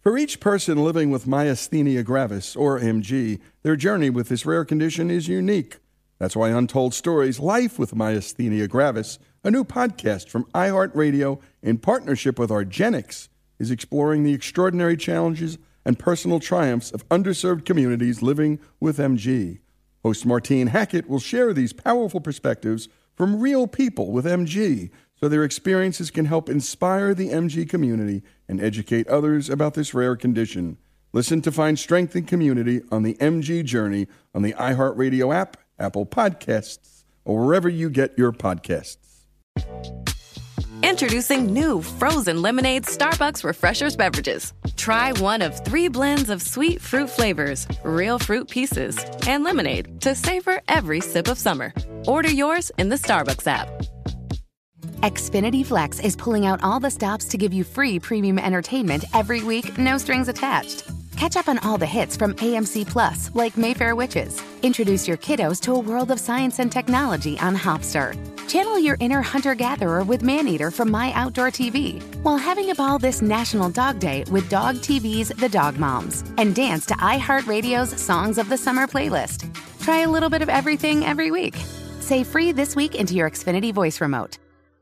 For each person living with myasthenia gravis, or MG, their journey with this rare condition is unique. That's why Untold Stories, Life with Myasthenia Gravis, a new podcast from iHeartRadio in partnership with Argenix, is exploring the extraordinary challenges and personal triumphs of underserved communities living with MG. Host Martine Hackett will share these powerful perspectives from real people with MG, so their experiences can help inspire the MG community and educate others about this rare condition. Listen to find strength and community on the MG journey on the iHeartRadio app, Apple Podcasts, or wherever you get your podcasts. Introducing new frozen lemonade Starbucks Refreshers beverages. Try one of 3 blends of sweet fruit flavors, real fruit pieces, and lemonade to savor every sip of summer. Order yours in the Starbucks app. Xfinity Flex is pulling out all the stops to give you free premium entertainment every week, no strings attached. Catch up on all the hits from AMC Plus, like Mayfair Witches. Introduce your kiddos to a world of science and technology on Hopster. Channel your inner hunter-gatherer with Maneater from My Outdoor TV, while having a ball this National Dog Day with Dog TV's The Dog Moms. And dance to iHeartRadio's Songs of the Summer playlist. Try a little bit of everything every week. Say free this week into your Xfinity voice remote.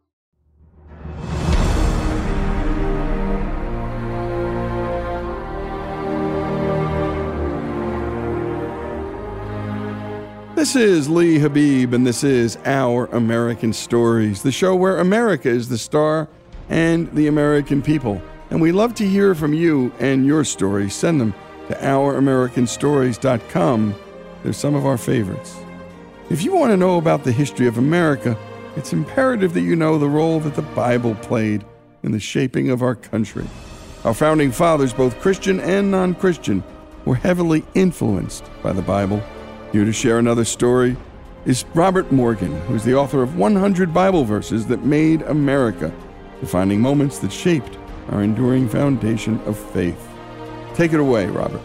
This is Lee Habib, and this is Our American Stories, the show where America is the star and the American people. And we love to hear from you and your stories. Send them to ouramericanstories.com. They're some of our favorites. If you want to know about the history of America, it's imperative that you know the role that the Bible played in the shaping of our country. Our founding fathers, both Christian and non-Christian, were heavily influenced by the Bible. Here to share another story is Robert Morgan, who's the author of 100 Bible Verses That Made America, defining moments that shaped our enduring foundation of faith. Take it away, Robert.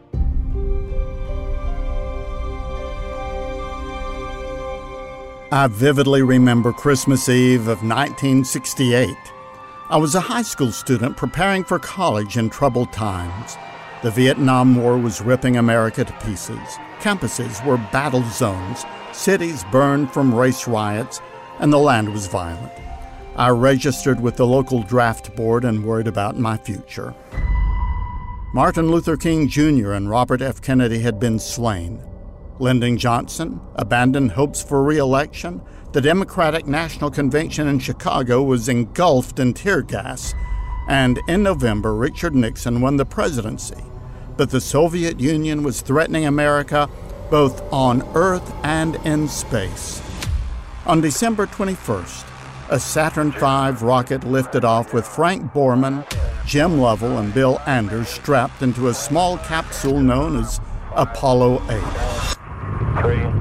I vividly remember Christmas Eve of 1968. I was a high school student preparing for college in troubled times. The Vietnam War was ripping America to pieces. Campuses were battle zones, cities burned from race riots, and the land was violent. I registered with the local draft board and worried about my future. Martin Luther King Jr. and Robert F. Kennedy had been slain. Lyndon Johnson abandoned hopes for re-election. The Democratic National Convention in Chicago was engulfed in tear gas. And in November, Richard Nixon won the presidency. But the Soviet Union was threatening America both on Earth and in space. On December 21st, a Saturn V rocket lifted off with Frank Borman, Jim Lovell, and Bill Anders strapped into a small capsule known as Apollo 8. 3, 2,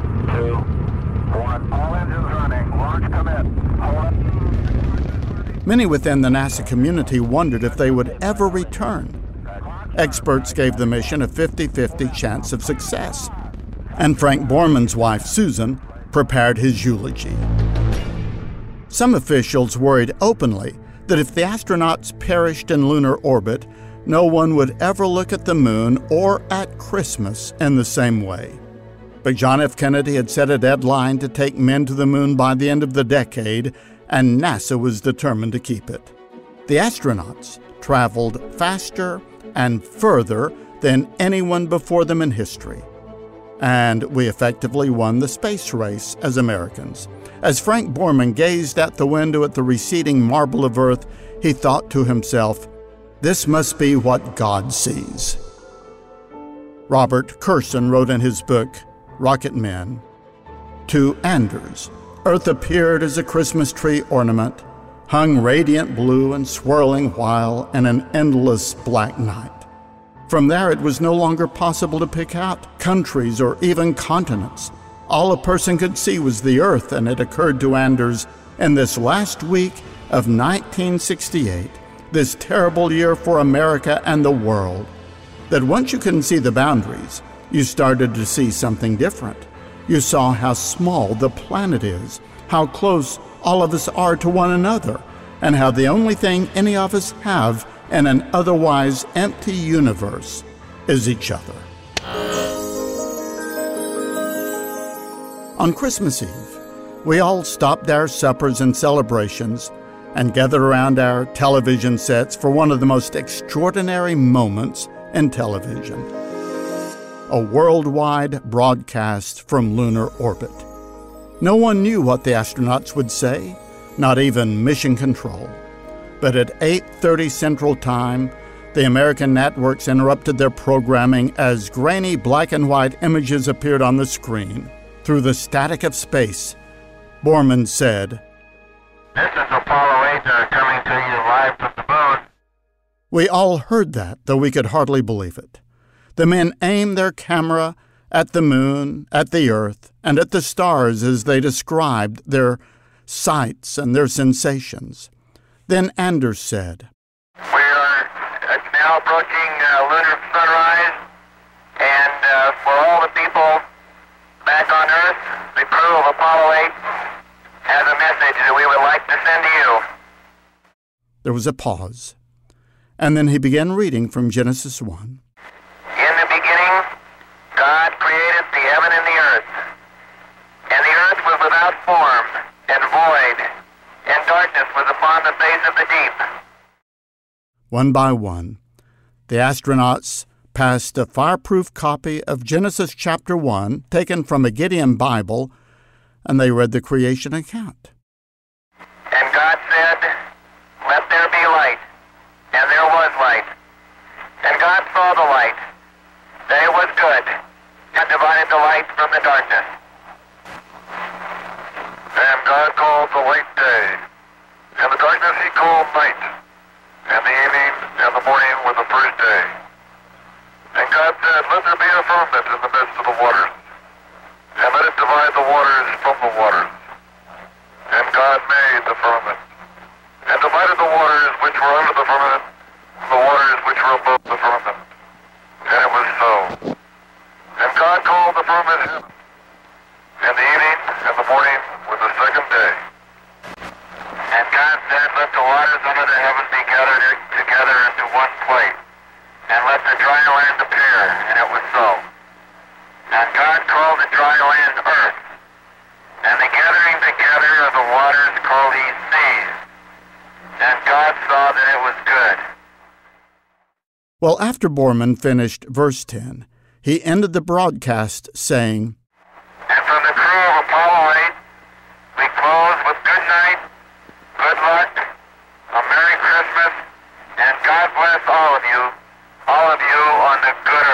1. All engines running. Launch commit. Many within the NASA community wondered if they would ever return. Experts gave the mission a 50-50 chance of success. And Frank Borman's wife, Susan, prepared his eulogy. Some officials worried openly that if the astronauts perished in lunar orbit, no one would ever look at the moon or at Christmas in the same way. But John F. Kennedy had set a deadline to take men to the moon by the end of the decade, and NASA was determined to keep it. The astronauts traveled faster and further than anyone before them in history. And we effectively won the space race as Americans. As Frank Borman gazed out the window at the receding marble of Earth, he thought to himself, "This must be what God sees." Robert Kurson wrote in his book, Rocket Men, "To Anders, Earth appeared as a Christmas tree ornament, hung radiant blue and swirling while in an endless black night. From there it was no longer possible to pick out countries or even continents. All a person could see was the Earth, and it occurred to Anders in this last week of 1968, this terrible year for America and the world, that once you couldn't see the boundaries, you started to see something different. You saw how small the planet is, how close all of us are to one another, and how the only thing any of us have in an otherwise empty universe is each other. On Christmas Eve, we all stopped our suppers and celebrations and gathered around our television sets for one of the most extraordinary moments in television: a worldwide broadcast from lunar orbit. No one knew what the astronauts would say, not even Mission Control. But at 8:30 Central Time, the American networks interrupted their programming as grainy black and white images appeared on the screen. Through the static of space, Borman said, This is Apollo 8 coming to you live from the moon. We all heard that, though we could hardly believe it. The men aimed their camera at the moon, at the earth, and at the stars as they described their sights and their sensations. Then Anders said, We are now approaching lunar sunrise, and for all the people back on Earth, the crew of Apollo 8 has a message that we would like to send to you. There was a pause, and then he began reading from Genesis 1. In the beginning, God created the heaven and the earth. And the earth was without form and void, and darkness was upon the face of the deep. One by one, the astronauts passed a fireproof copy of Genesis chapter 1, taken from a Gideon Bible, and they read the creation account. And God said, Let there be light. And there was light. And God saw the light, that it was good, and divided the light from the darkness. And God called the light day, and the darkness he called night, and the evening and the morning were the first day. And God said, Let there be a firmament in the midst of the waters, and let it divide the waters from the waters. And God made the firmament, and divided the waters which were under the firmament from the waters which were above the firmament. And it was so. And God called the firmament heaven. And the evening and the morning were the second day. And God said, Let the waters under the heaven be gathered together into one place, and let the dry land appear. And it was so. And God called the dry land earth, and the gathering together of the waters called he seas. And God saw that it was good. Well, after Borman finished verse 10, he ended the broadcast saying, And from the crew of Apollo 8, we close with good night, good luck, a Merry Christmas, and God bless all of you on the good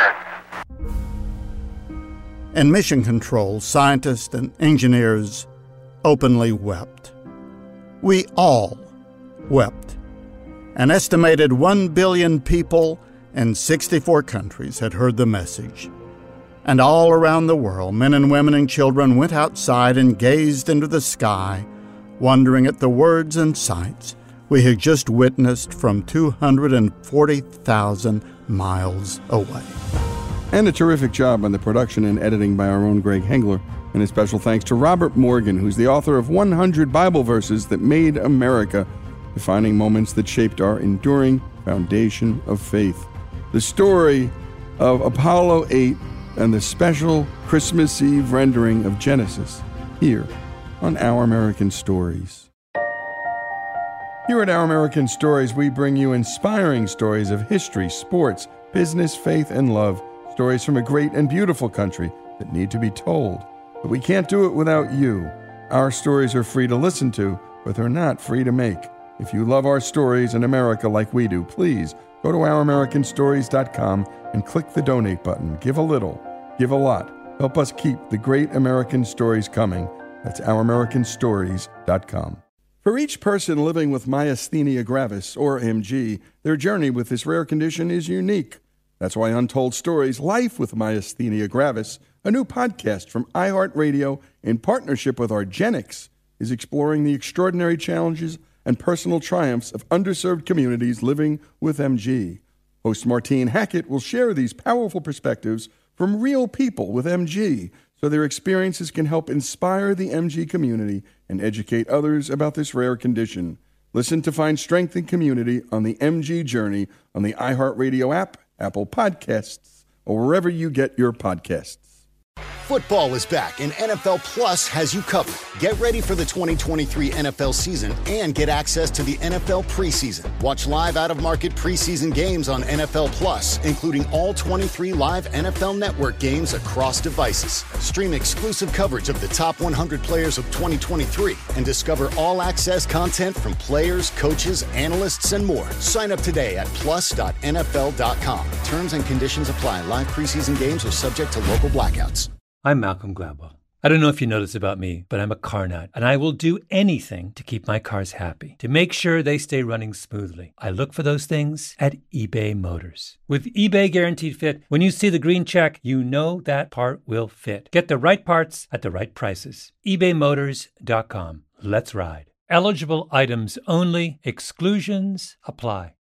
earth. In Mission Control, scientists and engineers openly wept. We all wept. An estimated 1 billion people in 64 countries had heard the message. And all around the world, men and women and children went outside and gazed into the sky, wondering at the words and sights we had just witnessed from 240,000 miles away. And a terrific job on the production and editing by our own Greg Hengler. And a special thanks to Robert Morgan, who's the author of 100 Bible Verses That Made America, defining moments that shaped our enduring foundation of faith. The story of Apollo 8 and the special Christmas Eve rendering of Genesis, here on Our American Stories. Here at Our American Stories, we bring you inspiring stories of history, sports, business, faith, and love. Stories from a great and beautiful country that need to be told. But we can't do it without you. Our stories are free to listen to, but they're not free to make. If you love our stories in America like we do, please go to ouramericanstories.com and click the donate button. Give a little, give a lot. Help us keep the great American stories coming. That's ouramericanstories.com. For each person living with myasthenia gravis, or MG, their journey with this rare condition is unique. That's why Untold Stories, Life with Myasthenia Gravis, a new podcast from iHeartRadio in partnership with argenx, is exploring the extraordinary challenges and personal triumphs of underserved communities living with MG. Host Martine Hackett will share these powerful perspectives from real people with MG, so their experiences can help inspire the MG community and educate others about this rare condition. Listen to find strength and community on the MG Journey on the iHeartRadio app, Apple Podcasts, or wherever you get your podcasts. Football is back, and NFL Plus has you covered. Get ready for the 2023 NFL season and get access to the NFL preseason. Watch live out-of-market preseason games on NFL Plus, including all 23 live NFL Network games across devices. Stream exclusive coverage of the top 100 players of 2023 and discover all-access content from players, coaches, analysts, and more. Sign up today at plus.nfl.com. Terms and conditions apply. Live preseason games are subject to local blackouts. I'm Malcolm Gladwell. I don't know if you know this about me, but I'm a car nut, and I will do anything to keep my cars happy, to make sure they stay running smoothly. I look for those things at eBay Motors. With eBay Guaranteed Fit, when you see the green check, you know that part will fit. Get the right parts at the right prices. ebaymotors.com. Let's ride. Eligible items only. Exclusions apply.